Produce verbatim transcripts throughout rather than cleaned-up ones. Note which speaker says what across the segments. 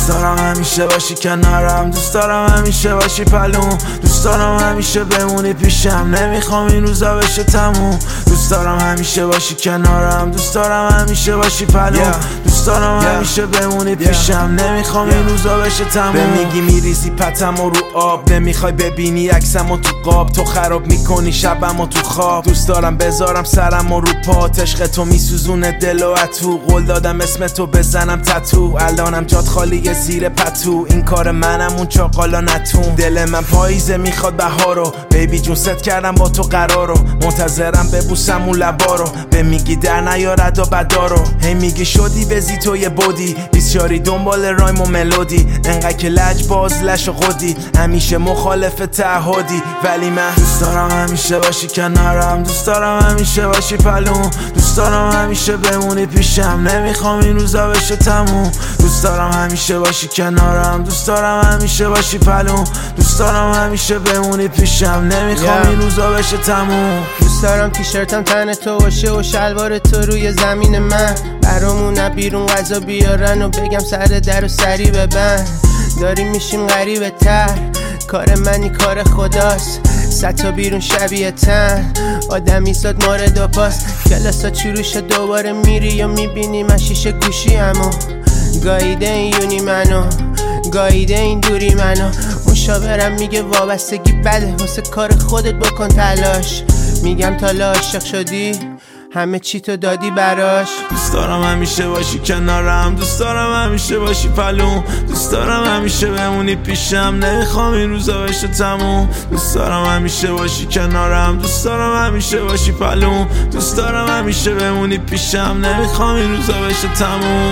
Speaker 1: دارم همیشه باشی کنارم، دوست دارم همیشه باشی پلون، دوست دارم همیشه بمونی پیشم، نمیخوام این روزا بشه تموم. دوست دارم همیشه باشی کنارم، دوست دارم همیشه باشی پلون، دوست دارم همیشه بمونی پیشم، نمیخوام این روزا بشه تموم. به میگی میریزی پتمو رو آب، نمیخوای ببینی عکسمو تو قاب، تو خراب میکنی شبمو تو خواب. دوست دارم بذارم سرمو رو پات، عشق تو میسوزونه دل و اتو، قول دادم اسم تو بزنم تتو، الانم جات خالی زیر پتو، این کار منم اون چاقالا نتوم. دل من پاییزه میخواد بهارو، بیبی جون ست کردم با تو قرارو، منتظرم ببوسم اون لبارو، به میگی در نیارد و بدارو، هی میگی شدی بزی تو یه بودی، بیسیاری دنبال رایم و ملودی، انقدر که لج باز لش و خودی، همیشه مخالف تعهدی، ولی من دوست دارم همیشه باشی کنارم، دوست دارم همیشه باشی پلون، دوست دارم همیشه بمونی پیشم، نمیخوام این روزا بشه تموم. دوست دارم همیشه باشی کنارم، دوست دارم همیشه باشی پلون، دوست دارم همیشه بمونی پیشم، نمیخوام این روزا بشه تموم.
Speaker 2: دوست دارم تیشرتم تن تو باشه و شلوار تو روی زمین من، برامون بیرون غذا بیارن و بگم سر در و سری ببند، داریم میشیم غریبه تر، کار منی کار خداست، صد تا بیرون شبیه تن، آدمی ساد مارد و پاس، کلاسا چروش دوباره میری یا میبینی من شیشه گوشی همو، گاییده این یونی منو، گاییده این دوری منو، مشاورم میگه وابستگی بده، واسه کار خودت بکن تلاش، میگم تا عاشق شدی همه چی تو دادی براش.
Speaker 1: دوست دارم همیشه باشی کنارم، دوست دارم همیشه باشی پلون، دوست دارم همیشه بمونی پیشم، نمیخوام این روزا بشه تموم. دوست دارم همیشه باشی کنارم، دوست دارم همیشه باشی پلون، دوست دارم همیشه بمونی پیشم، نمیخوام این روزا بشه تموم.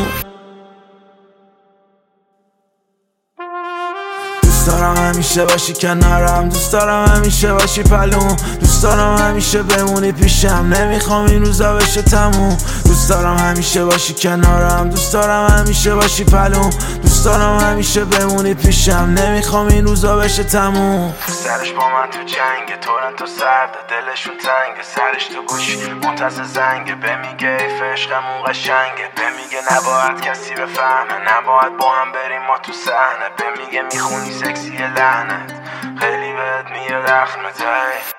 Speaker 1: دوست دارم همیشه باشی کنارم، دوست دارم همیشه باشی پلون، دوست دارم همیشه بمونی پیشم، نمیخوام این روزا بشه تموم. دوست دارم همیشه باشی کنارم، دوست دارم همیشه باشی پلون، دوست دارم همیشه بمونی پیشم، نمیخوام این روزا بشه تموم.
Speaker 3: سرش با من تو جنگه، تورنتو سرده دلشون تنگه، سرش تو گوشی منتظر زنگه، به میگه ای عشقمون قشنگه، به میگه نباید کسی بفهمه، نباید با هم بریم ما تو صحنه، به میگه میخونی سکسی لعنت، خیلی بهت میاد اخمته.